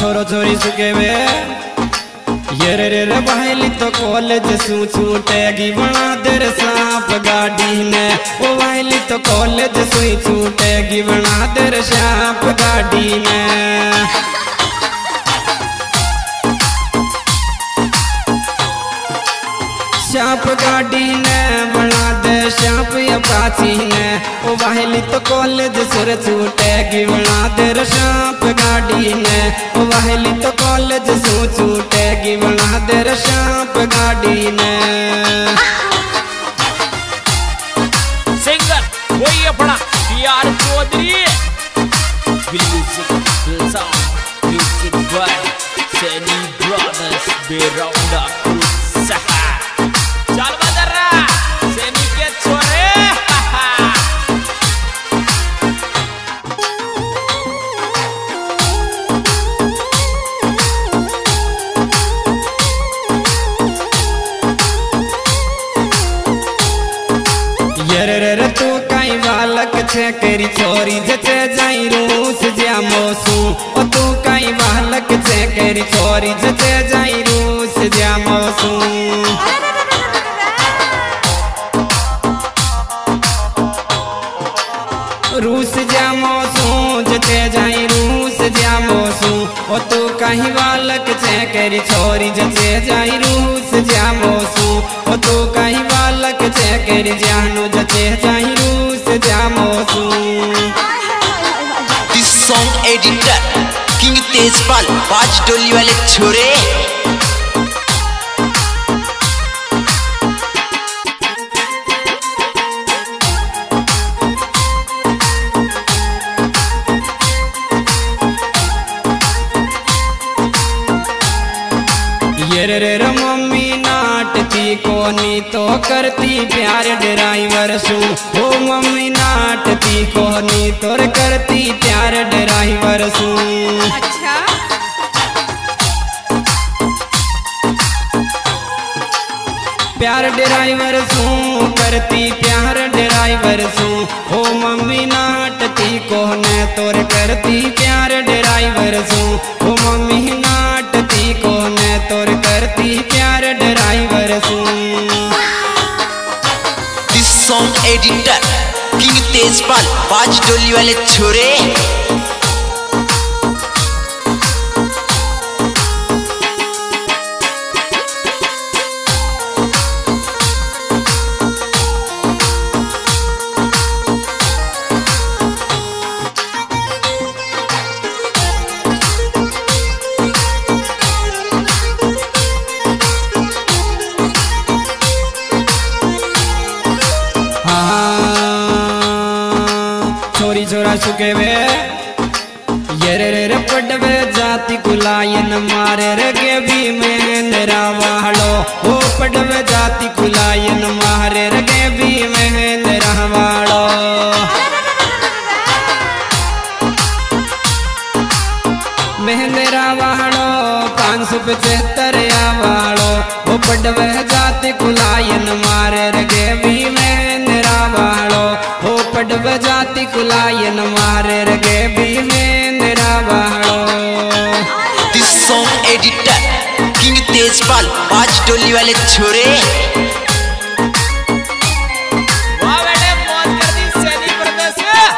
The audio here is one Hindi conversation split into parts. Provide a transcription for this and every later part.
छोरो छोरी सुके वे ये रे बहली तो कॉलेज सू छूटेगी बना देर सांप गाड़ी ने। ओ बहली तो कॉलेज सुई छूटेगी बना देर सांप गाड़ी ने। सांप गाड़ी ने बना दे सांप अपाची ने। ओ बहली तो कॉलेज सुर छूटेगी बना दे सांप गाड़ी ने। ओ बहली तो कॉलेज सू छूटेगी बना दे सांप गाड़ी ने। सिंगर वही अपना PR Chaudhary. Music by Saini brothers बेराउंडा सहा। चल बदरा सैनी के छोरे। रे तू कई बालक छे तेरी छोरी जचे जाई रूस जा मौसू। ओ तू कई बालक छे तेरी छोरी जचे जाई रूस जा मौसू। रूस जा मौसू जचे जाई रूस जा मौसू। ओ तू कहीं बालक छे तेरी छोरी जचे जाई रूस जा मौसू। ओ तू कहीं बालक छे तेरी जानू जचे जाई रूस जा मौसू। This song editor king Tejpal पांच टोली वाले छोरे। ये रे मम्मी नाटती कोनी तो करती प्यार ड्राइवर सू। ओ मम्मी नाटती कोनी तो करती प्यार ड्राइवर सू। अच्छा प्यार ड्राइवर सू करती प्यार ड्राइवर सू। ओ मम्मी नाटती कोने तोर करती प्यार ड्राइवर सू। ओ मम्मी नाटती कोने तोर करती प्यार ड्राइवर सू। This song editor king Tejpal पांच टोली वाले छोरे। छोरी छोरा सुके वे ये रे पडवे जाति कुलायन मारे रे भी महेंद्रा वालो। ओ पडवे जाति कुलायन मारे रे भी महेंद्रा वालो। महेंद्रा वालो 575 वालो। ओ पडवे जाति कुलायन मारे रे भी महेंद्रा वालो। ओ पडवे जाति कुलायन मारे रे भी महेंद्रा वालो। This song editor king Tejpal पांच टोली वाले छोरे। वाह बेटे मौज कर दी सैनी ब्रदर्स।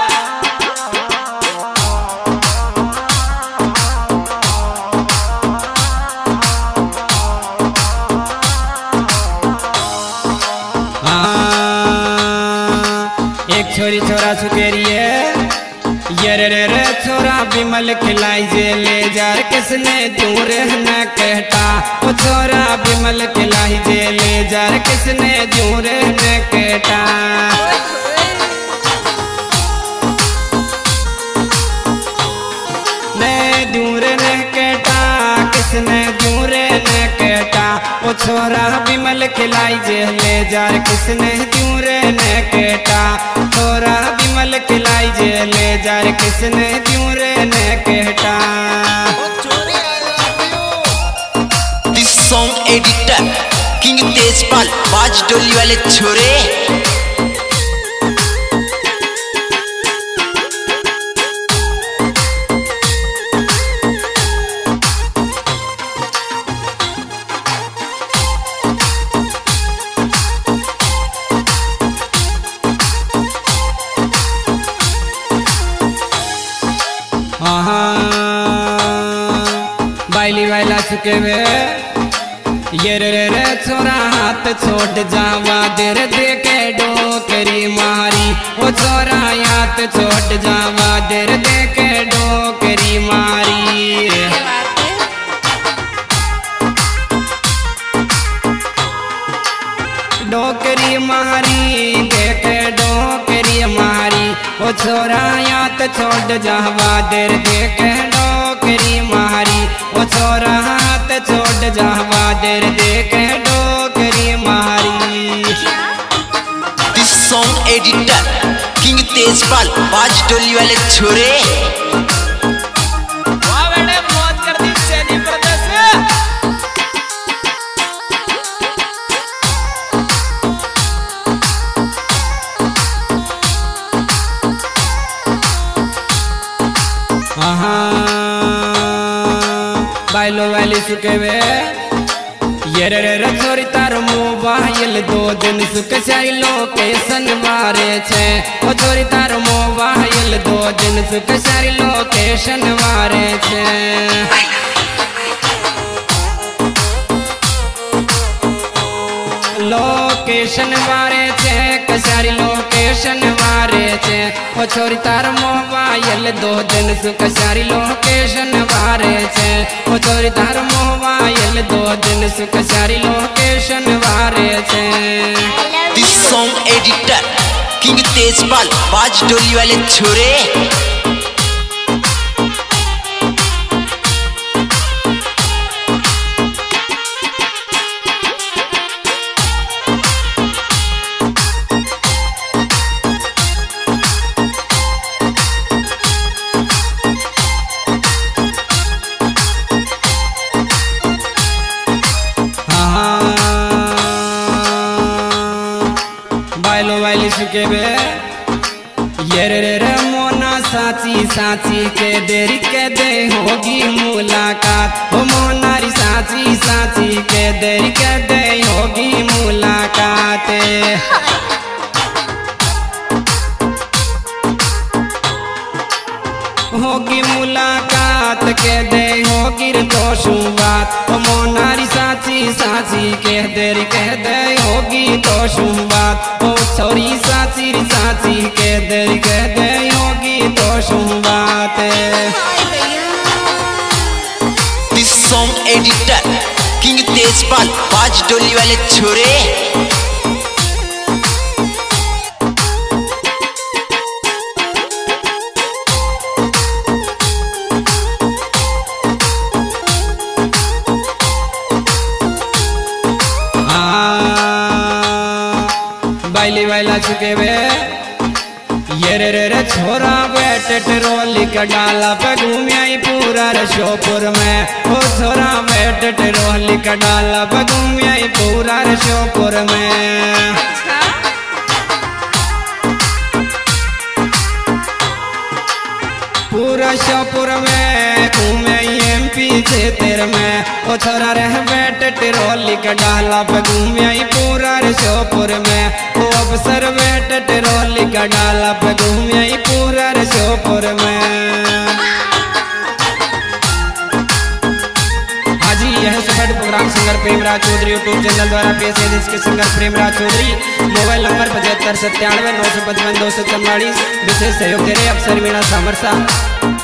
एक छोरी छोरा सुकेरिए ये रे छोरा बिमल खिलाई जे ले जार किसने दूर न कहता। ओ छोरा बिमल खिलाई जे ले जार किसने दूर न कहता। ने दूर न कहता किसने दूर न कहता। ओ छोरा बिमल खिलाई जे ले जार किसने दूर न कहता। छोरा बिमल खिलाई जे ले जार किसने दूर न कहता। This song editor king Tejpal पांच टोली वाले छोरे। बाइली वाला सुके वे ये रे छोरा हाथ छोड़ जावा देर देखे डोकरी मारी ओ छोरा हाथ छोड़ जावा देर देखे डोकरी मारी डोकरी मारी देखे डोकरी मारी ओ छोरा हाथ छोड़ जावा देर देखे डोकरी मारी ओ छोरा हाथ छोड़ जावा देर देखे डोकरी मारी। This song editor king Tejpal बाज डोली वाले छोरे। वाह बेटे मौज कर दी सैनी प्रदेश में। बाइलो वाली सुके वे ये रे छोरी तार मोबाइल 2 दिन सुख जाई लोकेशन मारे छे ओ छोरी तार मोबाइल 2 दिन सुख जाई लोकेशन मारे छे लोकेशन मारे छे कसारी लोकेशन मारे छे ओ छोरी तार मोबाइल 2 दिन सुख सारी लोकेशन मारे छे ओ छोरी तार मोबाइल 2 दिन सुख सारी लोकेशन मारे छे। This song editor king Tejpal बाज डोली वाले छोरे। बाइलो वाली सुके बे ये रे मोना साची साची के देरी के दे होगी मुलाकात ओ मोनारी साची साची के देरी के दे होगी मुलाकात होगी मुलाकात के दे होगी दोषू बात ओ मोनारी साची साची के देर के दे होगी दोषू बात ओ छोरी साची साची के देर के दे होगी दोषू बात। This song editor king Tejpal बाज डोली वाले छोरे। बाइली वाला चुके वे ये रे छोरा बैठ ट्रोली का डाला पे घूमिया पूरा रशोपुर में ओ छोरा बैठ ट्रोली का डाला पे घूमिया पूरा रशोपुर में पूरा शोपुर में घूमे एमपी क्षेत्र में ओ छोरा रह बैठ टिरोली का डाला पे घूमिया पूरा शोपुर में ओ अफसर बैठ टिरोली का डाला पे घूमिया पूरा शोपुर में। हाजी यह सफर programme singer Premraj Chaudhary YouTube channel द्वारा पेश है जिसके singer Premraj Chaudhary mobile number 75 97 955 244 विशेष सहयोग दे रहे अफसर मीणा सामरसा।